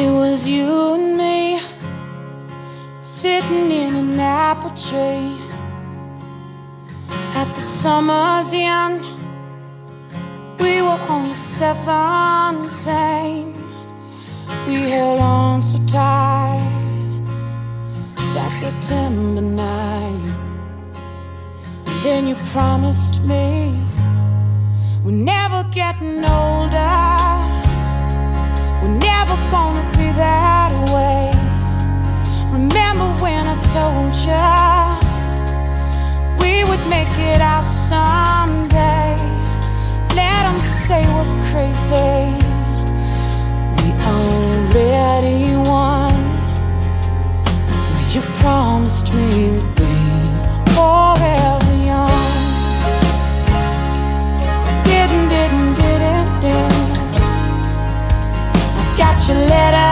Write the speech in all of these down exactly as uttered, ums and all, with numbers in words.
It was you and me, sitting in an apple tree at the summer's end. We were only seventeen. We held on so tight that September night. And then you promised me we're never getting older, we're never gonna be that way. Remember when I told you we would make it out someday? Let them say we're crazy, we already won. You promised me we'd be forever young. Didn't, didn't, didn't, didn't. I got your letter,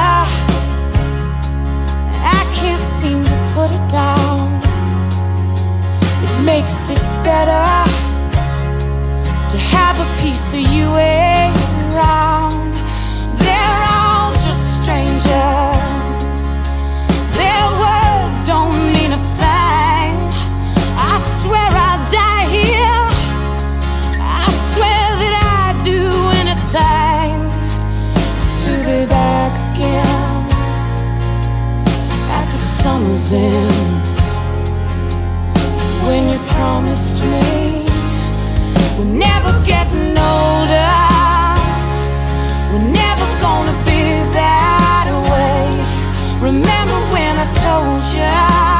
I can't seem to put it down. It makes it better to have a piece of you around. They're all just strangers, their words don't mean a thing. I swear I'll die here, I swear that I'd do anything to be back again at the summer's end. When you promised me we're never getting older, we're never gonna be that way. Remember when I told you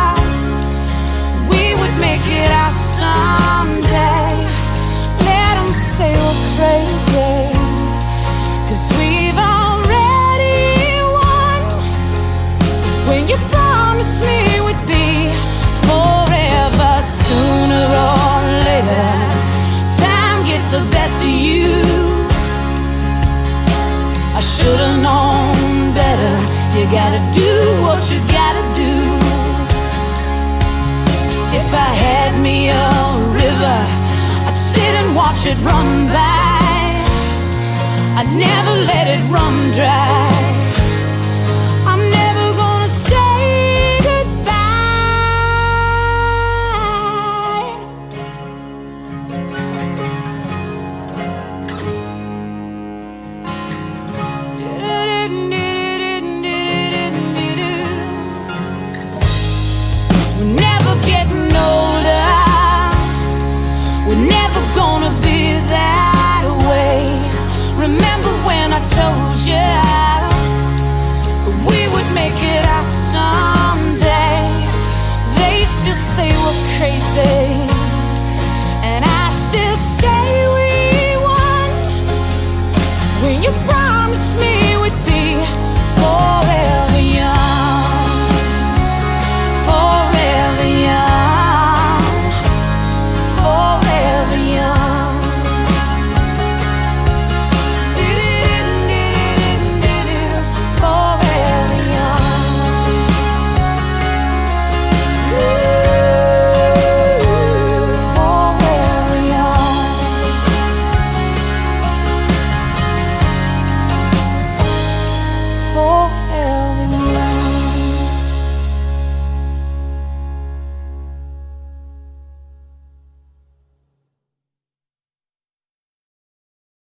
we would make it out someday? Let them say we're crazy, 'cause we've already won. When you promised me we'd be forever, sooner or later time gets the best of you. I should've known better. You gotta do what you gotta do. If I had me a river, I'd sit and watch it run by, I'd never let it run dry.